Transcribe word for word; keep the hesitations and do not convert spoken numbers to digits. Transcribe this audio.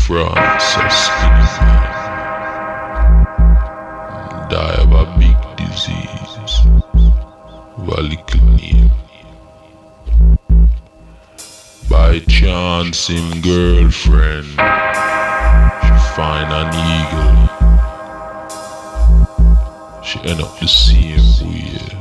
Francis skinny man die of a big disease of a little name. By chance him girlfriend she find an eagle. She end up the same way.